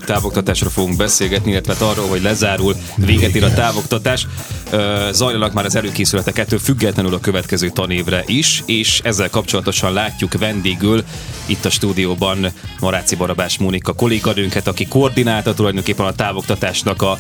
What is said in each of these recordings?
távoktatásról fogunk beszélgetni, illetve arról, hogy lezárul, véget ér a távoktatás. Zajlanak már az előkészületek ettől függetlenül a következő tanévre is, és ezzel kapcsolatosan látjuk vendégül itt a stúdióban Maráci Barabás Mónika kolléganőnket, aki koordinálta tulajdonképpen a távoktatásnak a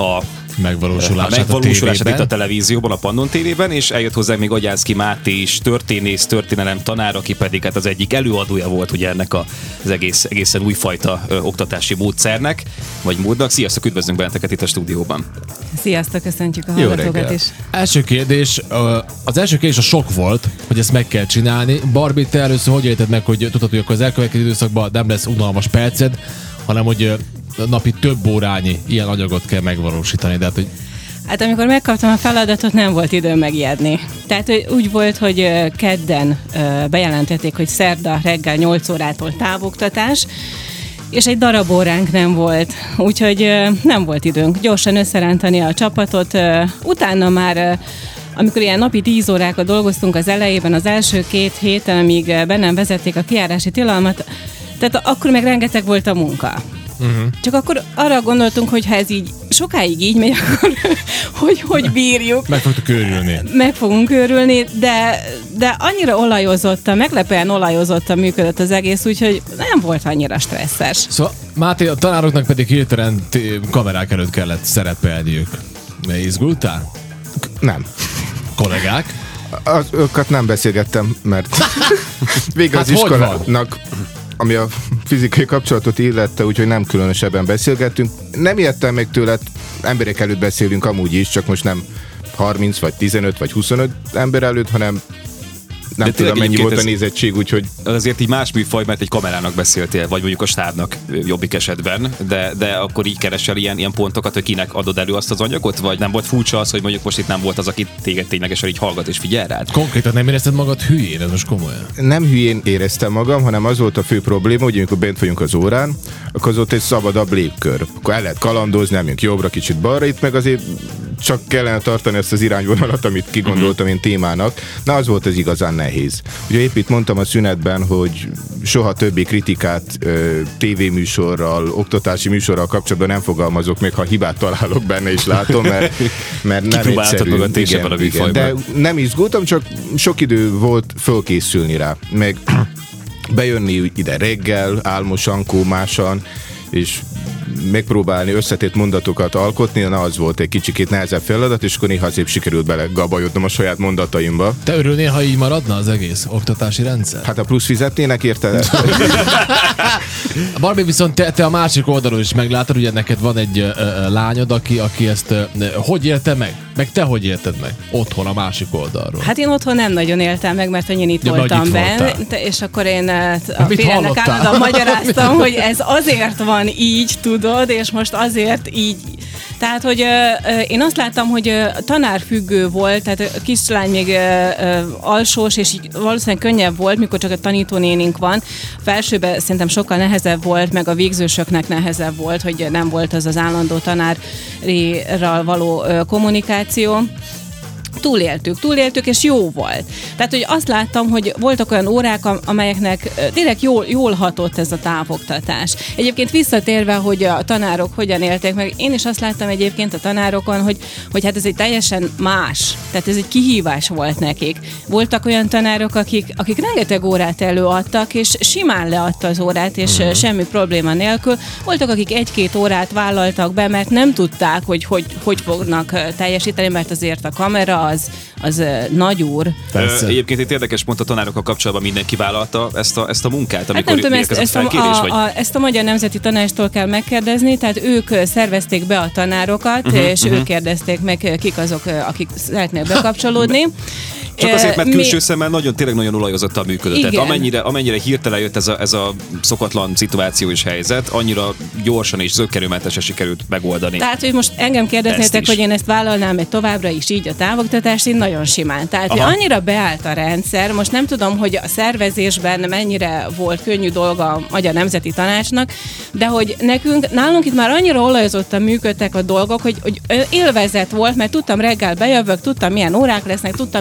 megvalósulását itt a televízióban, a Pannon TV-ben, és eljött hozzá még Agyánszky Máté is, történész, történelem tanár, aki pedig hát az egyik előadója volt ugye ennek az egészen újfajta oktatási módszernek, vagy módnak. Sziasztok, üdvözlünk benneteket itt a stúdióban. Sziasztok, köszöntjük a hallgatókat is. Első kérdés, az első kérdés a sok volt, hogy ezt meg kell csinálni. Barbie, te először hogy érted meg, hogy tudod, hogy akkor az elkövetkező időszakban nem lesz unalmas perced, hanem hogy napi több órányi ilyen anyagot kell megvalósítani, de hát, hogy... Hát amikor megkaptam a feladatot, nem volt időm megijedni. Tehát hogy úgy volt, hogy kedden bejelentették, hogy szerda reggel 8 órától távoktatás, és egy darab óránk nem volt, úgyhogy nem volt időnk gyorsan összerántani a csapatot. Utána már, amikor ilyen napi 10 órákat dolgoztunk az elejében, az első 2 héten, amíg bennem vezették a kijárási tilalmat, tehát akkor meg rengeteg volt a munka. Csak akkor arra gondoltunk, hogy ha ez így sokáig így megy, akkor hogy bírjuk. Meg fogunk őrülni, de annyira olajozottan, meglepően olajozottan működött az egész, úgyhogy nem volt annyira stresszes. Szóval Máté, a tanároknak pedig hirtelen kamerák előtt kellett szerepelniük. Izgultál? Nem. Kollégák? Őket nem beszélgettem, mert végre az iskolának, ami a fizikai kapcsolatot illette, úgyhogy nem különösebben beszélgettünk. Nem ijedtem meg tőle, emberek előtt beszélünk amúgy is, csak most nem 30 vagy 15 vagy 25 ember előtt, hanem nem tudom, mennyi volt a nézettség, úgyhogy... Azért így más műfaj, mert egy kamerának beszéltél, vagy mondjuk a stábnak jobbik esetben, de akkor így keresel ilyen pontokat, hogy kinek adod elő azt az anyagot, vagy nem volt furcsa az, hogy mondjuk most itt nem volt az, aki téged ténylegesen így hallgat és figyel rád? Konkrétan nem érezted magad hülyén, ez most komolyan? Nem hülyén éreztem magam, hanem az volt a fő probléma, hogy amikor bent vagyunk az órán, akkor az ott egy szabadabb légkör. Akkor el lehet kalandozni, nem jönk jobbra, kicsit balra, itt meg azért csak kellene tartani ezt az irányvonalat, amit kigondoltam én témának. Na, az volt az igazán nehéz. Ugye épp itt mondtam a szünetben, hogy soha többi kritikát tévéműsorral, oktatási műsorral kapcsolatban nem fogalmazok, még ha hibát találok benne is látom, mert nem egyszerű. Igen. De nem izgultam, csak sok idő volt fölkészülni rá. Meg bejönni ide reggel, álmosan, kómásan, és megpróbálni összetett mondatokat alkotni, na az volt egy kicsikét nehezebb feladat, és akkor néha szép sikerült belegabajodnom a saját mondataimba. Te örülnél, ha így maradna az egész oktatási rendszer? Hát a plusz fizetnének érte? Barbie, viszont te a másik oldalról is meglátod, ugye neked van egy lányod, aki ezt hogy élte meg? Meg te hogy élted meg? Otthon a másik oldalról. Hát én otthon nem nagyon éltem meg, mert annyira itt voltam benne, és akkor én a férjemnek állandóan magyaráztam, hogy ez azért van így, tudod, és most azért így. Tehát, hogy én azt láttam, hogy tanárfüggő volt, tehát a kislány még alsós, és így valószínűleg könnyebb volt, mikor csak a tanítónénink van. Felsőben szerintem sokkal nehezebb volt, meg a végzősöknek nehezebb volt, hogy nem volt az állandó tanárral való kommunikáció. Túléltük, és jó volt. Tehát, hogy azt láttam, hogy voltak olyan órák, amelyeknek tényleg jól hatott ez a távoktatás. Egyébként visszatérve, hogy a tanárok hogyan élték meg, én is azt láttam egyébként a tanárokon, hogy hát ez egy teljesen más. Tehát ez egy kihívás volt nekik. Voltak olyan tanárok, akik rengeteg órát előadtak, és simán leadta az órát, és semmi probléma nélkül. Voltak, akik 1-2 órát vállaltak be, mert nem tudták, hogy fognak teljesíteni, mert azért a kamera az nagy úr. Egyébként itt érdekes pont a tanárokkal kapcsolatban mindenki vállalta ezt a munkát, amikor hát nem tudom, ezt a Magyar Nemzeti Tanácstól kell megkérdezni, tehát ők szervezték be a tanárokat, és ők kérdezték meg, kik azok, akik szeretnék bekapcsolódni. Csak azért, mert külső szemmel tényleg nagyon olajozottan működött. Tehát amennyire hirtelen jött ez a szokatlan szituáció és helyzet, annyira gyorsan és zökkenőmentesen sikerült megoldani. Tehát, hogy most engem kérdeznétek, hogy én ezt vállalnám továbbra is így a távoktatást, én nagyon simán. Tehát, hogy annyira beállt a rendszer, most nem tudom, hogy a szervezésben mennyire volt könnyű dolga a Magyar Nemzeti Tanácsnak, de hogy nálunk itt már annyira olajozottan működtek a dolgok, hogy élvezet volt, mert tudtam reggel bejövök, tudtam milyen órák lesznek, tudtam milyen tanár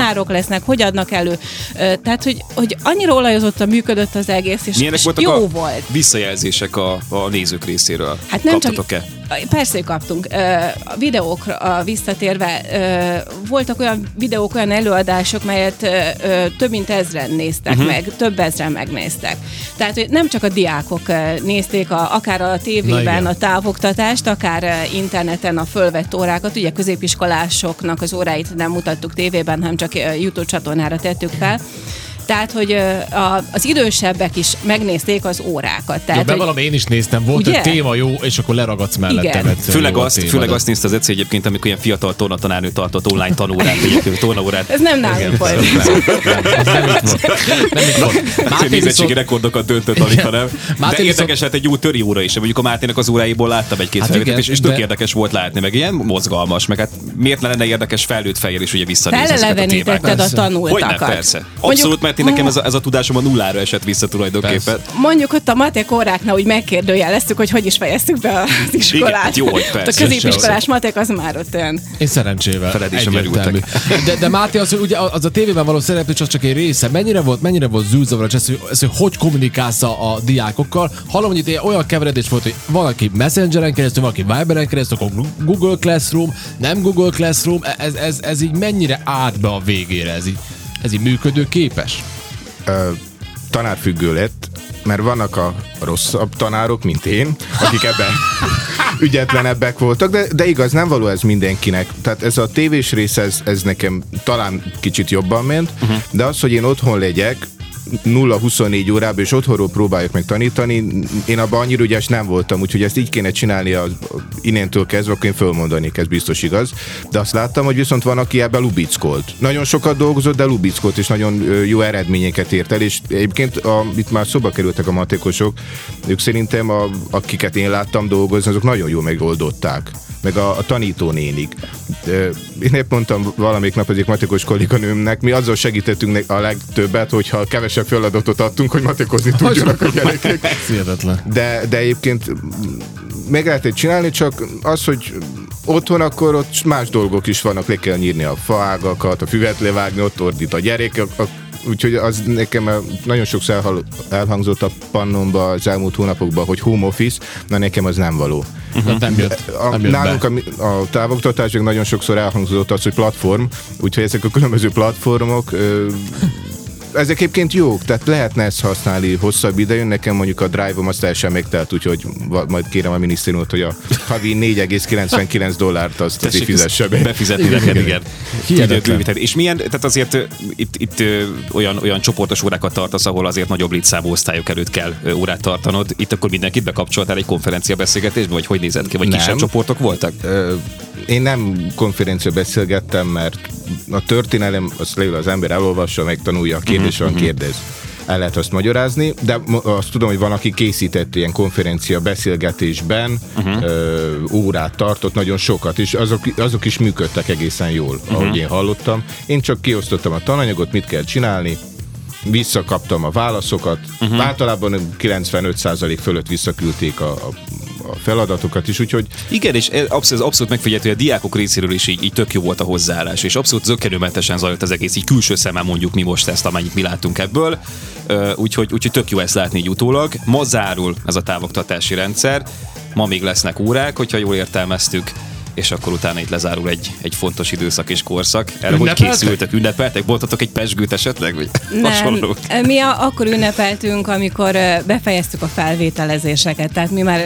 tanárok lesznek, hogy adnak elő. Tehát, hogy annyira olajozottan működött az egész, és jó volt. Visszajelzések a nézők részéről? Hát nem kaptatok-e? Persze, hogy kaptunk. A videókra visszatérve voltak olyan videók, olyan előadások, melyet több mint 1000-en néztek meg, több 1000-en megnéztek. Tehát, hogy nem csak a diákok nézték akár a tévében a távoktatást, akár interneten a fölvett órákat, ugye középiskolásoknak az óráit nem mutattuk tévében, hanem csak YouTube csatornára tettük fel. Tehát, hogy az idősebbek is megnézték az órákat. Tehát, bevallom, én is néztem, volt egy téma jó, és akkor leragadsz mellettem. Főleg azt nézte az Eci egyébként, amikor ilyen fiatal tornatanárnő tartott online tanórát, egyébként tornaórát. Ez nem nálunk volt. Ez nem itt volt. Nézettségi rekordokat döntött alig, hanem. De érdekes hát egy jó töri óra is. Mondjuk a Mátének az óráiból láttam egy-két felvételt, és tök érdekes volt látni, meg ilyen mozgalmas, meg hát miért lenne érdekes felnőtt fejjel is ugye visszanézni ezeket a témákat. a tanultakat. Hogyne, persze. Abszolút, mert nekem ez a tudásom a nullára esett vissza tulajdonképpen. Mondjuk ott a matek óráknál úgy megkérdőjeleztük, hogy is fejeztük be az iskolát. Igen, jó, hogy persze. A középiskolás matek az már ott olyan. Én szerencsével. Feled is merültek. De Máté, ugye az a tévében való szereplés az csak egy része. Mennyire volt zűrzavaros ez, hogy kommunikálsz a diákokkal? Hallom, hogy itt olyan keveredés volt, hogy valaki Messengeren keresztül, valaki Viberen keresztül, akkor Google Classroom, nem Google Classroom. Ez így mennyire állt be a végére? Ez így működőképes? Tanárfüggő lett, mert vannak a rosszabb tanárok, mint én, akik ebben ügyetlenebbek voltak, de igaz, nem való ez mindenkinek. Tehát ez a tévés rész, ez nekem talán kicsit jobban ment, de az, hogy én otthon legyek, 0-24 órában, és otthonról próbáljuk meg tanítani, én abban annyira ügyes nem voltam, úgyhogy ezt így kéne csinálni innentől kezdve, akkor én fölmondanék, ez biztos igaz. De azt láttam, hogy viszont van, aki ebben lubickolt. Nagyon sokat dolgozott, de lubickolt, és nagyon jó eredményeket ért el, és egyébként itt már szóba kerültek a matekosok, ők szerintem, akiket én láttam dolgozni, azok nagyon jól megoldották. Meg a tanítónénik. Én épp mondtam valamelyik nap egyik matekos kolléganőmnek, mi azzal segítettünk a legtöbbet, hogyha kevesebb feladatot adtunk, hogy matekozni tudjanak a gyerekek. De egyébként meg lehet csinálni, csak az, hogy otthon akkor ott más dolgok is vannak, le kell nyírni a faágakat, a füvet levágni, ott ordít a gyerek, úgyhogy az nekem nagyon sokszor elhangzott a pannomba az elmúlt hónapokban, hogy home office, na nekem az nem való. Nem jött nálunk a távoktatásban nagyon sokszor elhangzott az, hogy platform, úgyhogy ezek a különböző platformok ezek egyébként jók, tehát lehetne ezt használni hosszabb idejön, nekem mondjuk a Drive-om azt teljesen megtelt, úgyhogy majd kérem a minisztériumot, hogy a havi $4,99 azt fizesse be. Befizetni neked, igen. Hihetetlen. És milyen, tehát azért itt olyan csoportos órákat tartasz, ahol azért nagyobb létszámú osztályok előtt kell órát tartanod. Itt akkor mindenkit bekapcsoltál egy konferencia beszélgetésbe, vagy hogy nézett ki, vagy nem. Kisebb csoportok voltak? Én nem konferencia beszélgettem, mert a történelem, azt leül az ember elolvassa, megtanulja, a kérdés van, kérdez. El lehet azt magyarázni, de azt tudom, hogy van, aki készített ilyen konferencia beszélgetésben, órát tartott, nagyon sokat, és azok is működtek egészen jól, ahogy én hallottam. Én csak kiosztottam a tananyagot, mit kell csinálni, visszakaptam a válaszokat, általában 95% fölött visszaküldték a feladatokat is, úgyhogy... Igen, és abszolút megfigyelt, hogy a diákok részéről is így tök jó volt a hozzáállás, és abszolút zökkenőmentesen zajlott az egész, így külső szemmel mondjuk mi most ezt, amennyit mi láttunk ebből, úgyhogy tök jó ezt látni így utólag. Ma zárul ez a távoktatási rendszer, ma még lesznek órák, hogyha jól értelmeztük, és akkor utána itt lezárul egy fontos időszak és korszak. Erre hogy készültek, ünnepeltek? Boltatok egy pezsgőt esetleg? Vagy hasonló? Mi akkor ünnepeltünk, amikor befejeztük a felvételezéseket. Tehát mi már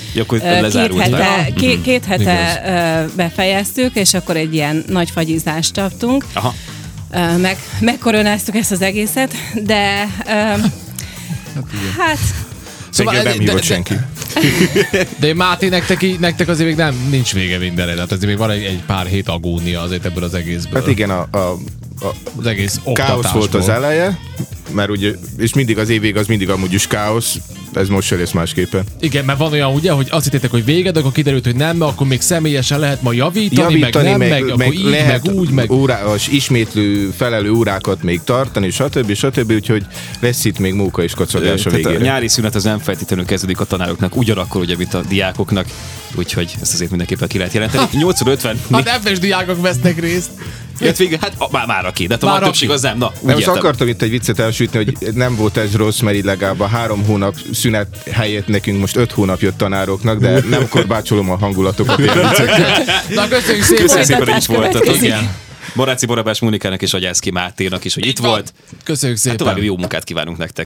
két hete befejeztük, és akkor egy ilyen nagy fagyizást tartunk. Aha. Megkoronáztuk ezt az egészet, de hát... Szóval nem hívott senki. De Máté, nektek azért még nincs vége mindenre, tehát azért még van egy pár hét agónia azért ebből az egészből. Hát igen, az egész káosz volt az eleje, mert ugye, és mindig az évvég az mindig amúgy is káosz, ez most se lesz másképpen. Igen, mert van olyan ugye, hogy azt hittétek, hogy véged, akkor kiderült, hogy nem, akkor még személyesen lehet ma javítani meg nem, meg akkor így, lehet meg úgy, meg... ismétlő, felelő órákat még tartani, stb. Úgyhogy lesz itt még móka és kacagás a végére. A nyári szünet az nem feltétlenül kezdődik a tanároknak ugyanakkor, ugye, mint a diákoknak, úgyhogy ezt azért mindenképpen ki lehet jelenteni. 8:50. Hát ebben diákok vesznek részt. Már aki, de a többség az nem. Na, most akartam itt egy viccet elsütni, hogy nem volt ez rossz, mert így legalább a 3 hónap szünet helyett nekünk most 5 hónap jött tanároknak, de nem korbácsolom a hangulatokat. Na, köszönjük szépen. Köszönjük szépen, hogy itt voltatok. Baráci Barabás Mónikának és Agyászki Máténak is, hogy itt volt. Köszönjük szépen. További jó munkát kívánunk nektek.